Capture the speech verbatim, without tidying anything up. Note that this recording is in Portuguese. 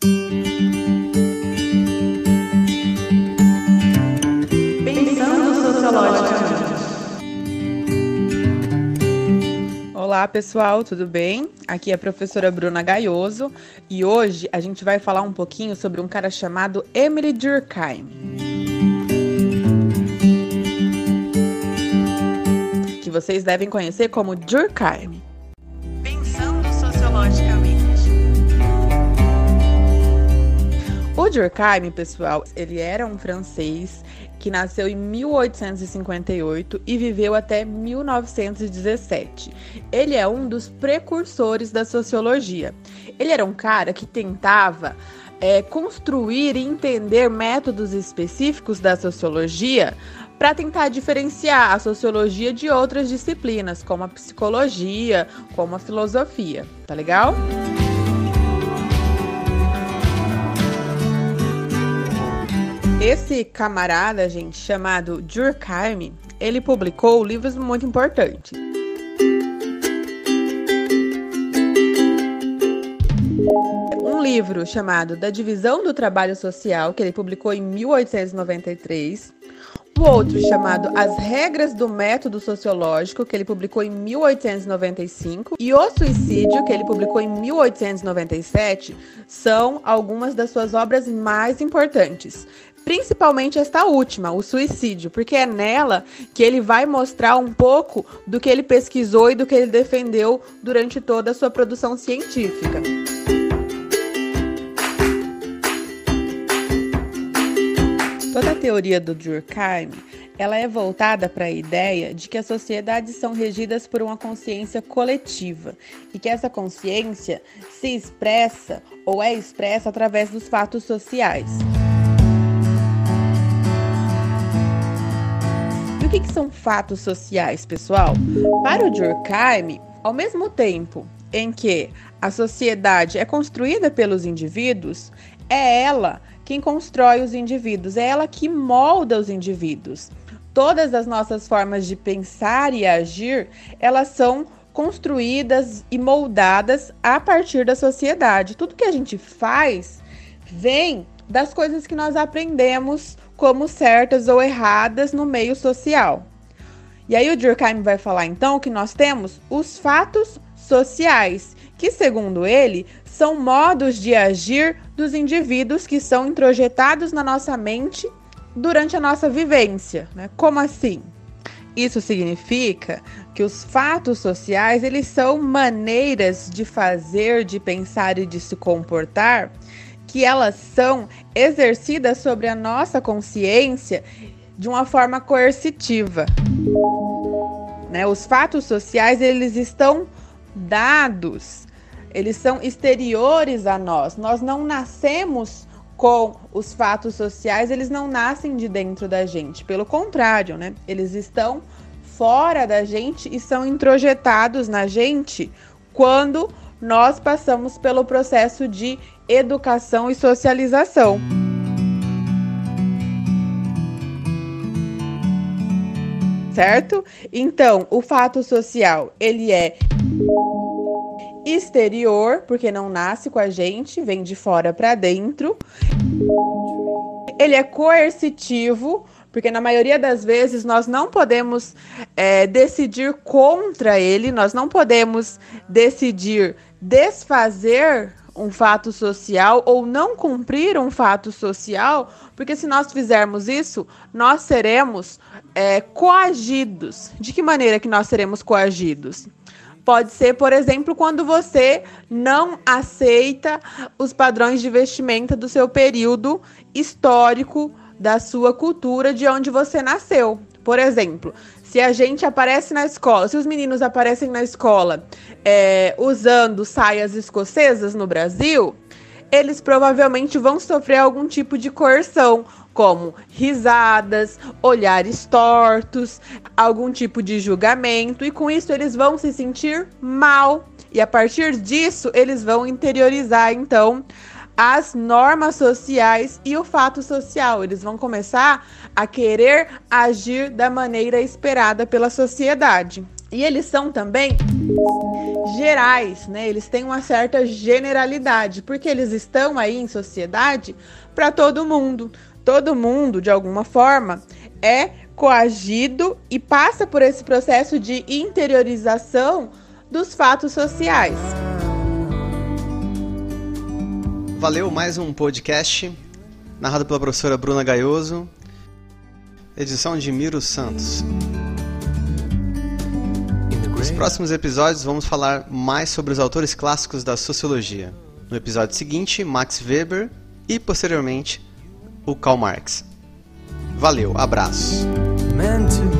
Pensando sociologicamente. Olá pessoal, tudo bem? Aqui é a professora Bruna Gaioso e hoje a gente vai falar um pouquinho sobre um cara chamado Émile Durkheim, que vocês devem conhecer como Durkheim. Pensando sociologicamente. O Durkheim, pessoal, ele era um francês que nasceu em mil oitocentos e cinquenta e oito e viveu até mil novecentos e dezessete. Ele é um dos precursores da sociologia. Ele era um cara que tentava é, construir e entender métodos específicos da sociologia para tentar diferenciar a sociologia de outras disciplinas, como a psicologia, como a filosofia. Tá legal? Esse camarada, gente, chamado Durkheim, ele publicou livros muito importantes. Um livro chamado Da Divisão do Trabalho Social, que ele publicou em mil oitocentos e noventa e três. O outro chamado As Regras do Método Sociológico, que ele publicou em mil oitocentos e noventa e cinco. E O Suicídio, que ele publicou em mil oitocentos e noventa e sete, são algumas das suas obras mais importantes. Principalmente esta última, O Suicídio, porque é nela que ele vai mostrar um pouco do que ele pesquisou e do que ele defendeu durante toda a sua produção científica. Toda a teoria do Durkheim, ela é voltada para a ideia de que as sociedades são regidas por uma consciência coletiva e que essa consciência se expressa ou é expressa através dos fatos sociais. O que, que são fatos sociais, pessoal? Para o Durkheim, ao mesmo tempo em que a sociedade é construída pelos indivíduos, é ela quem constrói os indivíduos, é ela que molda os indivíduos. Todas as nossas formas de pensar e agir, elas são construídas e moldadas a partir da sociedade. Tudo que a gente faz vem das coisas que nós aprendemos como certas ou erradas no meio social. E aí o Durkheim vai falar então que nós temos os fatos sociais, que segundo ele são modos de agir dos indivíduos que são introjetados na nossa mente durante a nossa vivência, né? Como assim? Isso significa que os fatos sociais, eles são maneiras de fazer, de pensar e de se comportar que elas são exercidas sobre a nossa consciência de uma forma coercitiva. Né? Os fatos sociais, eles estão dados, eles são exteriores a nós. Nós não nascemos com os fatos sociais, eles não nascem de dentro da gente. Pelo contrário, né? Eles estão fora da gente e são introjetados na gente quando nós passamos pelo processo de educação e socialização. Certo? Então, o fato social, ele é exterior, porque não nasce com a gente, vem de fora para dentro. Ele é coercitivo, porque na maioria das vezes nós não podemos é, decidir contra ele, nós não podemos decidir desfazer um fato social ou não cumprir um fato social, porque se nós fizermos isso, nós seremos é, coagidos. De que maneira que nós seremos coagidos? Pode ser, por exemplo, quando você não aceita os padrões de vestimenta do seu período histórico, da sua cultura, de onde você nasceu. Por exemplo, se a gente aparece na escola, se os meninos aparecem na escola é, usando saias escocesas no Brasil, eles provavelmente vão sofrer algum tipo de coerção, como risadas, olhares tortos, algum tipo de julgamento, e com isso eles vão se sentir mal. E a partir disso, eles vão interiorizar, então, as normas sociais e o fato social. Eles vão começar a querer agir da maneira esperada pela sociedade. E eles são também gerais, né? Eles têm uma certa generalidade, porque eles estão aí em sociedade para todo mundo. Todo mundo, de alguma forma, é coagido e passa por esse processo de interiorização dos fatos sociais. Valeu, mais um podcast narrado pela professora Bruna Gaioso, edição de Miro Santos. Nos próximos episódios vamos falar mais sobre os autores clássicos da sociologia. No episódio seguinte, Max Weber e, posteriormente, o Karl Marx. Valeu, abraço.